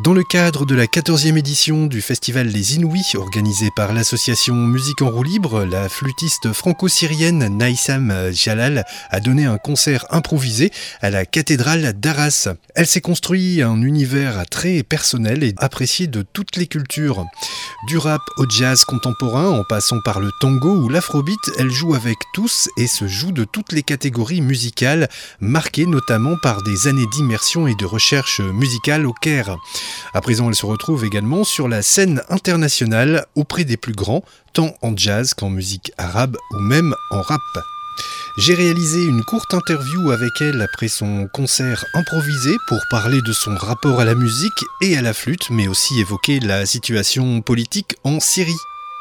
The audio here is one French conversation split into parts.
Dans le cadre de la 14e édition du Festival Les Inouïs, organisé par l'association Musique en roue libre, la flûtiste franco-syrienne Naïsam Jalal a donné un concert improvisé à la cathédrale d'Arras. Elle s'est construit un univers très personnel et apprécié de toutes les cultures. Du rap au jazz contemporain, en passant par le tango ou l'afrobeat, elle joue avec tous et se joue de toutes les catégories musicales, marquées notamment par des années d'immersion et de recherche musicale au Caire. À présent, elle se retrouve également sur la scène internationale auprès des plus grands, tant en jazz qu'en musique arabe ou même en rap. J'ai réalisé une courte interview avec elle après son concert improvisé pour parler de son rapport à la musique et à la flûte, mais aussi évoquer la situation politique en Syrie.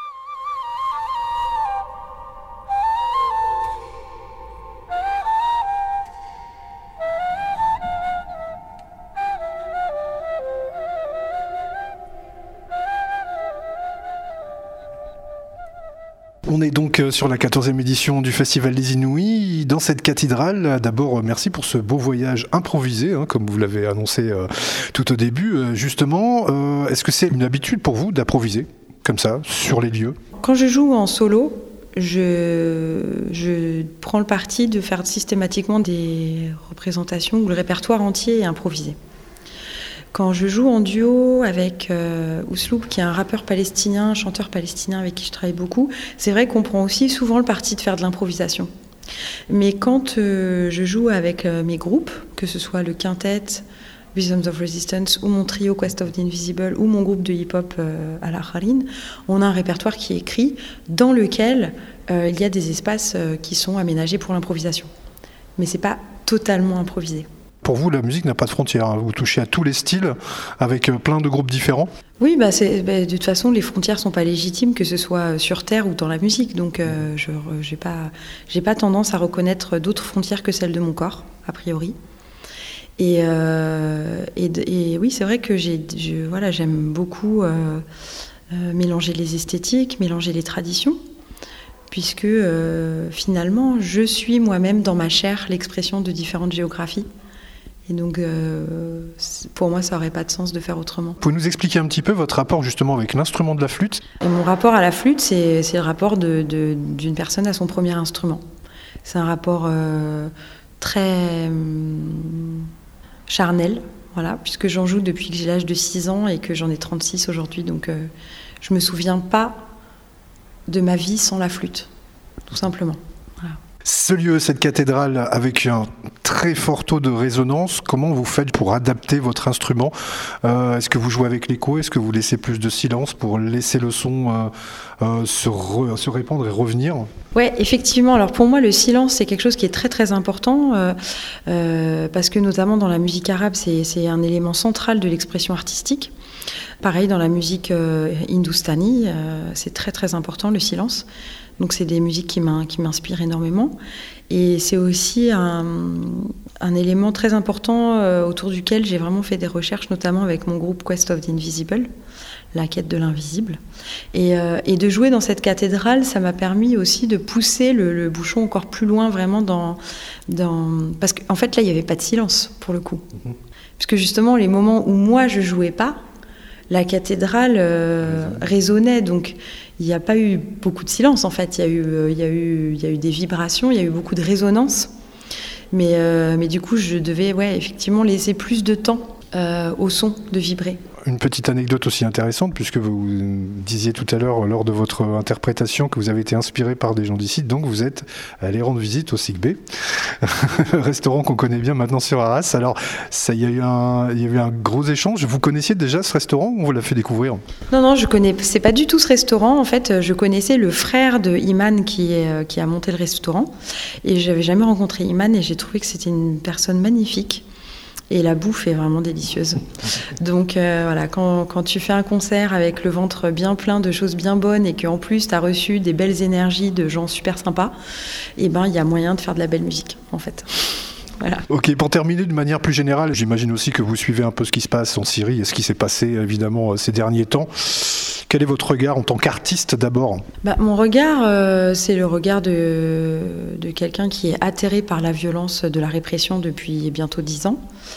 On est donc sur la 14e édition du Festival des Inouïs, dans cette cathédrale. D'abord, merci pour ce beau voyage improvisé, comme vous l'avez annoncé tout au début. Justement, est-ce que c'est une habitude pour vous d'improviser, comme ça, sur les lieux ? Quand je joue en solo, je prends le parti de faire systématiquement des représentations où le répertoire entier est improvisé. Quand je joue en duo avec Ousloub, qui est un rappeur palestinien, un chanteur palestinien avec qui je travaille beaucoup, c'est vrai qu'on prend aussi souvent le parti de faire de l'improvisation. Mais quand je joue avec mes groupes, que ce soit le quintet, Rhythms of Resistance, ou mon trio Quest of the Invisible, ou mon groupe de hip-hop à la Khaline, on a un répertoire qui est écrit dans lequel il y a des espaces qui sont aménagés pour l'improvisation. Mais c'est pas totalement improvisé. Pour vous, la musique n'a pas de frontières. Vous touchez à tous les styles, avec plein de groupes différents. Oui, de toute façon, les frontières ne sont pas légitimes, que ce soit sur Terre ou dans la musique. Donc, je n'ai pas tendance à reconnaître d'autres frontières que celles de mon corps, a priori. Et oui, c'est vrai que j'aime beaucoup mélanger les esthétiques, mélanger les traditions, puisque finalement, je suis moi-même dans ma chair l'expression de différentes géographies. Et donc, pour moi, ça n'aurait pas de sens de faire autrement. Pouvez-vous nous expliquer un petit peu votre rapport justement avec l'instrument de la flûte ? Et mon rapport à la flûte, c'est le rapport d'une personne à son premier instrument. C'est un rapport très charnel, voilà, puisque j'en joue depuis que j'ai l'âge de 6 ans et que j'en ai 36 aujourd'hui. Donc, je ne me souviens pas de ma vie sans la flûte, tout simplement. Voilà. Ce lieu, cette cathédrale, avec un très fort taux de résonance, comment vous faites pour adapter votre instrument ? Est-ce que vous jouez avec l'écho ? Est-ce que vous laissez plus de silence pour laisser le son se répandre et revenir ? Oui, effectivement. Alors pour moi, le silence, c'est quelque chose qui est très très important parce que notamment dans la musique arabe, c'est un élément central de l'expression artistique. Pareil, dans la musique hindoustanie, c'est très très important le silence. Donc c'est des musiques qui m'inspirent énormément. Et c'est aussi un élément très important autour duquel j'ai vraiment fait des recherches, notamment avec mon groupe Quest of the Invisible, la quête de l'invisible. Et de jouer dans cette cathédrale, ça m'a permis aussi de pousser le bouchon encore plus loin, vraiment parce qu'en fait, là, il n'y avait pas de silence, pour le coup. Puisque justement, les moments où moi, je ne jouais pas, la cathédrale résonnait, donc il n'y a pas eu beaucoup de silence en fait. Il y a eu des vibrations, il y a eu beaucoup de résonance, mais du coup je devais effectivement laisser plus de temps au son de vibrer. Une petite anecdote aussi intéressante, puisque vous disiez tout à l'heure lors de votre interprétation que vous avez été inspiré par des gens d'ici, donc vous êtes allé rendre visite au Sigbé, restaurant qu'on connaît bien maintenant sur Arras. Alors il y a eu un gros échange. Vous connaissiez déjà ce restaurant ou on vous l'a fait découvrir ? Non, je connaissais pas du tout ce restaurant. En fait, je connaissais le frère de Iman qui a monté le restaurant, et j'avais jamais rencontré Iman et j'ai trouvé que c'était une personne magnifique. Et la bouffe est vraiment délicieuse. Donc voilà, quand tu fais un concert avec le ventre bien plein de choses bien bonnes et qu'en plus tu as reçu des belles énergies de gens super sympas, il y a moyen de faire de la belle musique en fait. Voilà. Ok, pour terminer de manière plus générale, j'imagine aussi que vous suivez un peu ce qui se passe en Syrie et ce qui s'est passé évidemment ces derniers temps. Quel est votre regard en tant qu'artiste d'abord ? Mon regard, c'est le regard de quelqu'un qui est atterré par la violence de la répression depuis bientôt 10 ans.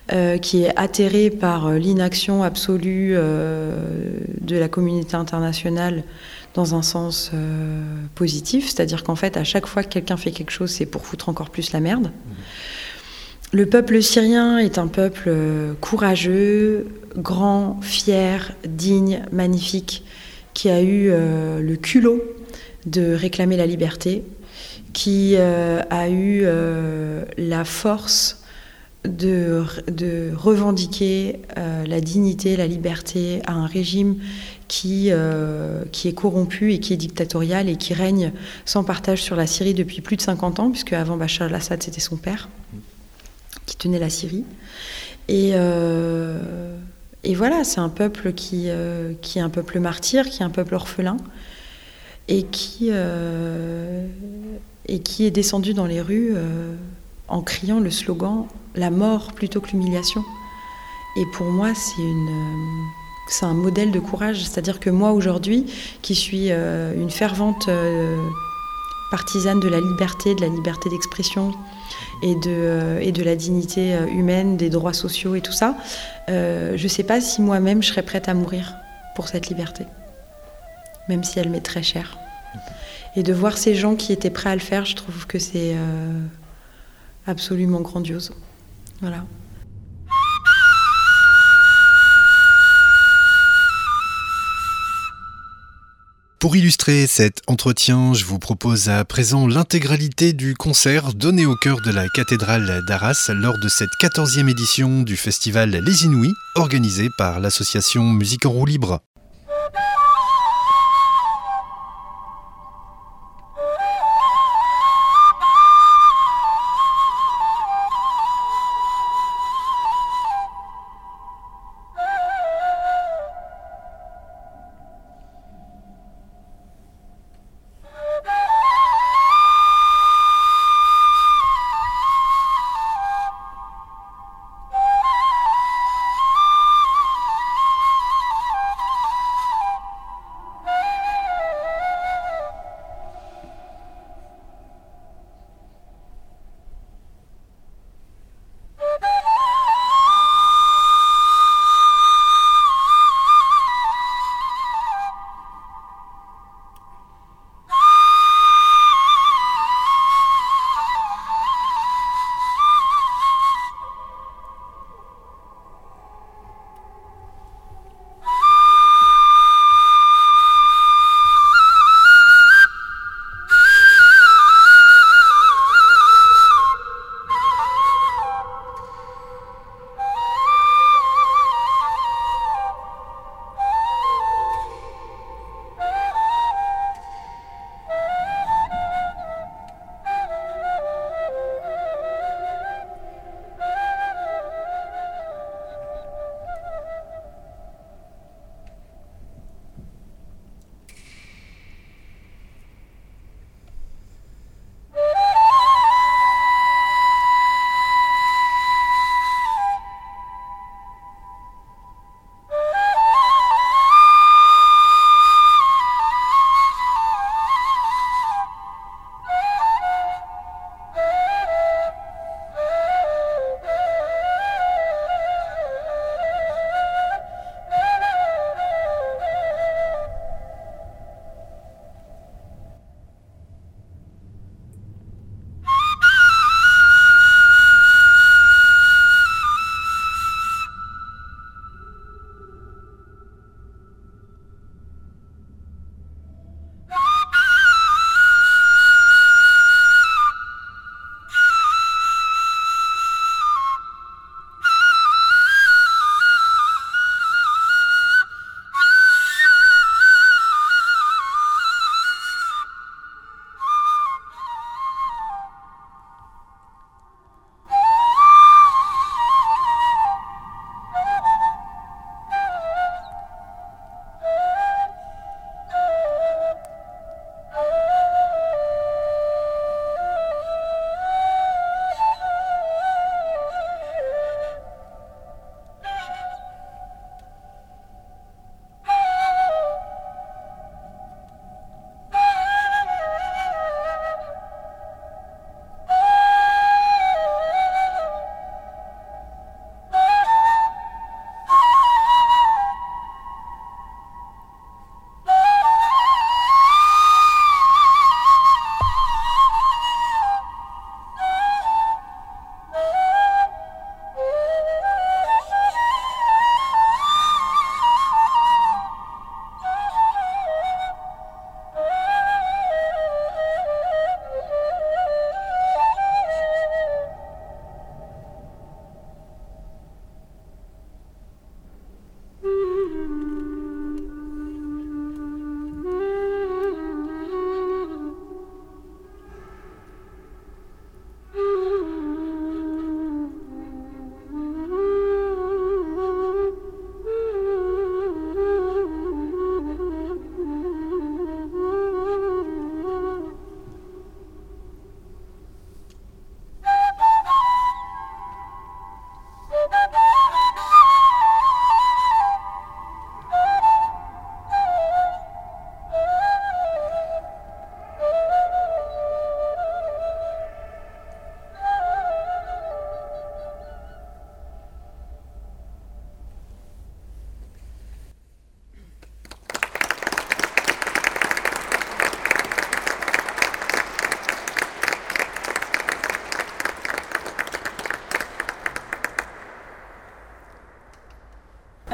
qui est atterré par l'inaction absolue de la communauté internationale dans un sens positif, c'est-à-dire qu'en fait, à chaque fois que quelqu'un fait quelque chose, c'est pour foutre encore plus la merde. Le peuple syrien est un peuple courageux, grand, fier, digne, magnifique, qui a eu le culot de réclamer la liberté, qui a eu la force de revendiquer la dignité, la liberté à un régime qui est corrompu et qui est dictatorial et qui règne sans partage sur la Syrie depuis plus de 50 ans, puisque avant Bachar al-Assad, c'était son père qui tenait la Syrie. Et voilà, c'est un peuple qui est un peuple martyr, qui est un peuple orphelin, et qui est descendu dans les rues en criant le slogan « La mort plutôt que l'humiliation ». Et pour moi, c'est un modèle de courage. C'est-à-dire que moi, aujourd'hui, qui suis une fervente partisane de la liberté d'expression et de la dignité humaine, des droits sociaux et tout ça, je ne sais pas si moi-même je serais prête à mourir pour cette liberté, même si elle m'est très chère. Et de voir ces gens qui étaient prêts à le faire, je trouve que c'est absolument grandiose. Voilà. Pour illustrer cet entretien, je vous propose à présent l'intégralité du concert donné au cœur de la cathédrale d'Arras lors de cette 14e édition du festival Les Inouïs, organisé par l'association Musique en roue libre.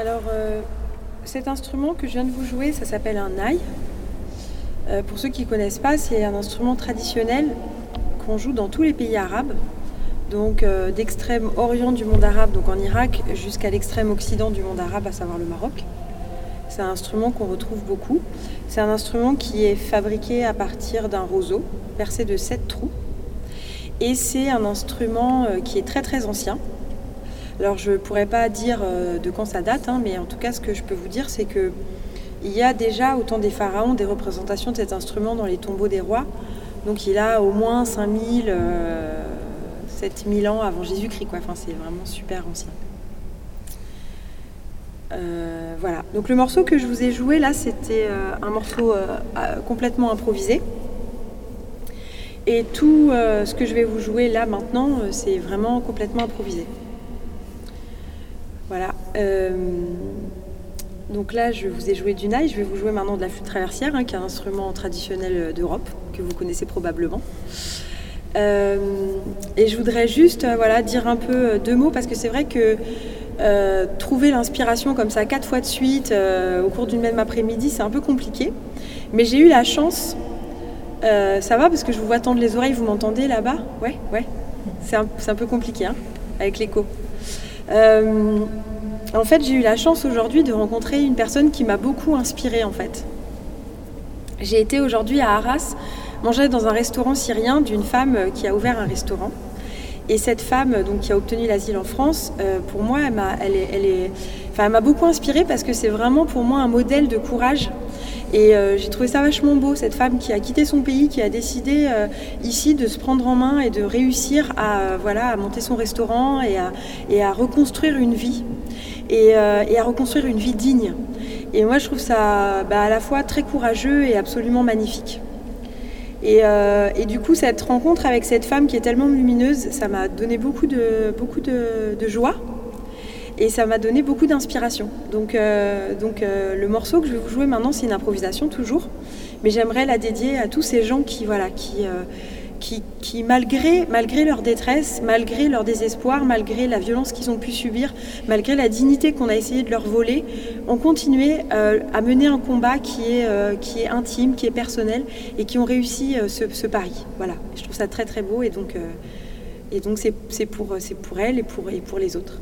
Alors, cet instrument que je viens de vous jouer, ça s'appelle un naï. Pour ceux qui ne connaissent pas, c'est un instrument traditionnel qu'on joue dans tous les pays arabes, donc d'extrême orient du monde arabe, donc en Irak, jusqu'à l'extrême occident du monde arabe, à savoir le Maroc. C'est un instrument qu'on retrouve beaucoup. C'est un instrument qui est fabriqué à partir d'un roseau percé de 7 trous. Et c'est un instrument qui est très très ancien. Alors je ne pourrais pas dire de quand ça date, mais en tout cas ce que je peux vous dire, c'est que il y a déjà, au temps des pharaons, des représentations de cet instrument dans les tombeaux des rois. Donc il a au moins 5000, 7000 ans avant Jésus-Christ, quoi. Enfin, c'est vraiment super ancien. Voilà. Donc le morceau que je vous ai joué là, c'était un morceau complètement improvisé. Et tout ce que je vais vous jouer là maintenant, c'est vraiment complètement improvisé. Voilà. Donc là, je vous ai joué du naï, je vais vous jouer maintenant de la flûte traversière, qui est un instrument traditionnel d'Europe, que vous connaissez probablement. Et je voudrais juste dire un peu 2 mots, parce que c'est vrai que trouver l'inspiration comme ça 4 fois de suite au cours d'une même après-midi, c'est un peu compliqué. Mais j'ai eu la chance, ça va parce que je vous vois tendre les oreilles, vous m'entendez là-bas ? Ouais. C'est un peu compliqué, avec l'écho. En fait, j'ai eu la chance aujourd'hui de rencontrer une personne qui m'a beaucoup inspirée, en fait. J'ai été aujourd'hui à Arras manger dans un restaurant syrien d'une femme qui a ouvert un restaurant. Et cette femme donc, qui a obtenu l'asile en France, pour moi, elle m'a beaucoup inspirée parce que c'est vraiment pour moi un modèle de courage. Et j'ai trouvé ça vachement beau, cette femme qui a quitté son pays, qui a décidé ici de se prendre en main et de réussir à monter son restaurant et à reconstruire une vie. Et à reconstruire une vie digne. Et moi, je trouve ça à la fois très courageux et absolument magnifique. Et du coup, cette rencontre avec cette femme qui est tellement lumineuse, ça m'a donné beaucoup de joie et ça m'a donné beaucoup d'inspiration. Donc, le morceau que je vais vous jouer maintenant, c'est une improvisation toujours, mais j'aimerais la dédier à tous ces gens qui malgré leur détresse, malgré leur désespoir, malgré la violence qu'ils ont pu subir, malgré la dignité qu'on a essayé de leur voler, ont continué à mener un combat qui est intime, qui est personnel, et qui ont réussi ce pari. Voilà, je trouve ça très très beau, et donc c'est pour elle et pour les autres.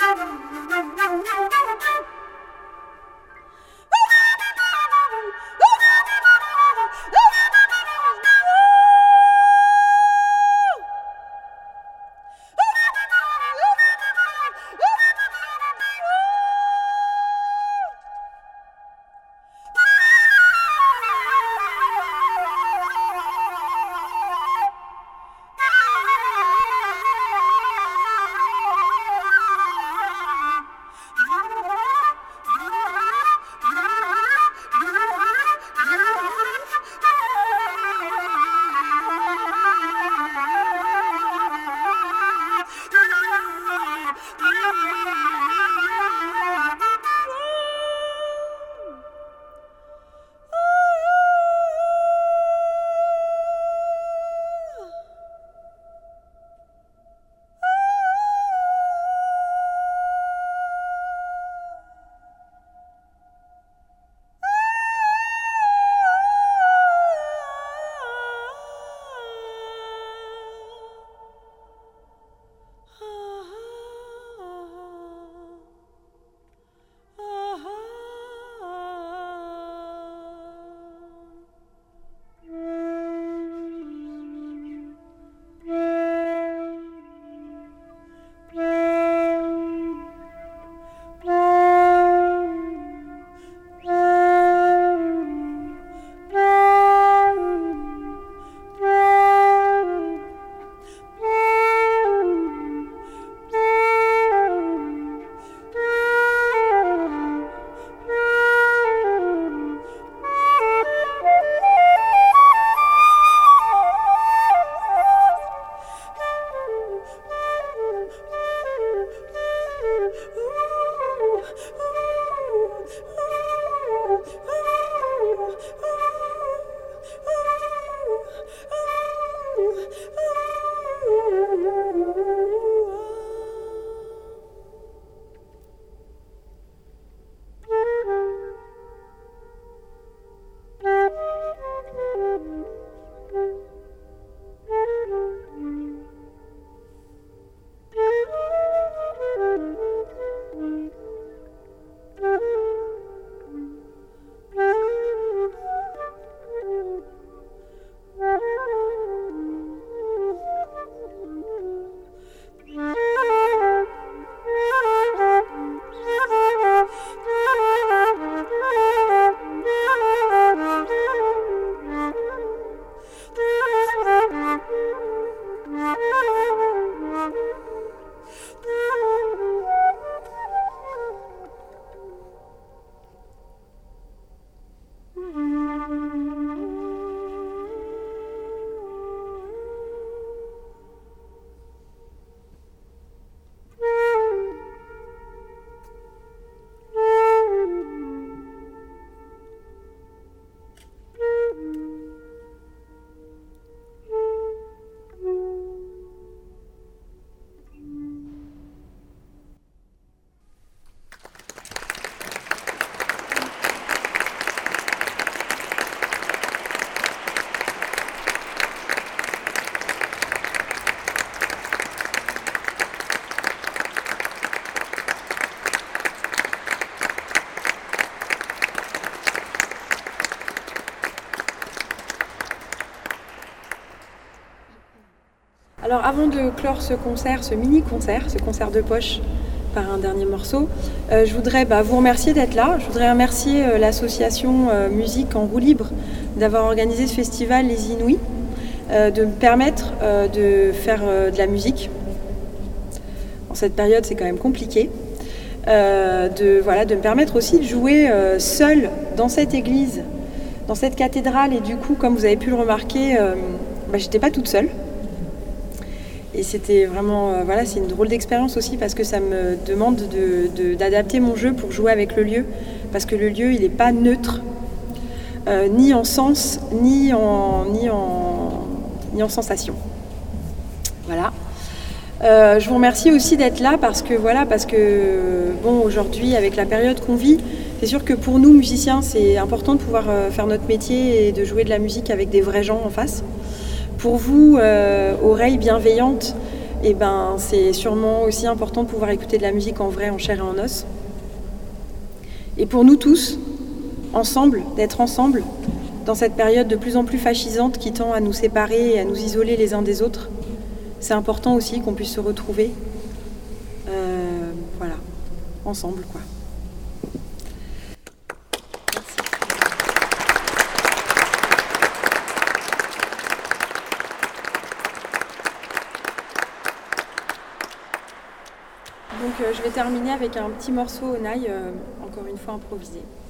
Alors avant de clore ce concert, ce mini-concert, ce concert de poche par un dernier morceau, je voudrais vous remercier d'être là. Je voudrais remercier l'association Musique en roue libre d'avoir organisé ce festival Les Inouïs, de me permettre de faire de la musique. En cette période, c'est quand même compliqué. De me permettre aussi de jouer seule dans cette église, dans cette cathédrale. Et du coup, comme vous avez pu le remarquer, j'étais pas toute seule. Et c'était vraiment, c'est une drôle d'expérience aussi parce que ça me demande d'adapter mon jeu pour jouer avec le lieu. Parce que le lieu, il n'est pas neutre, ni en sens, ni en sensation. Voilà. Je vous remercie aussi d'être là parce que aujourd'hui, avec la période qu'on vit, c'est sûr que pour nous, musiciens, c'est important de pouvoir faire notre métier et de jouer de la musique avec des vrais gens en face. Pour vous, oreilles bienveillantes, et ben c'est sûrement aussi important de pouvoir écouter de la musique en vrai, en chair et en os. Et pour nous tous, ensemble, d'être ensemble, dans cette période de plus en plus fascisante qui tend à nous séparer et à nous isoler les uns des autres, c'est important aussi qu'on puisse se retrouver, voilà, ensemble, quoi. Donc je vais terminer avec un petit morceau Onaï, encore une fois improvisé.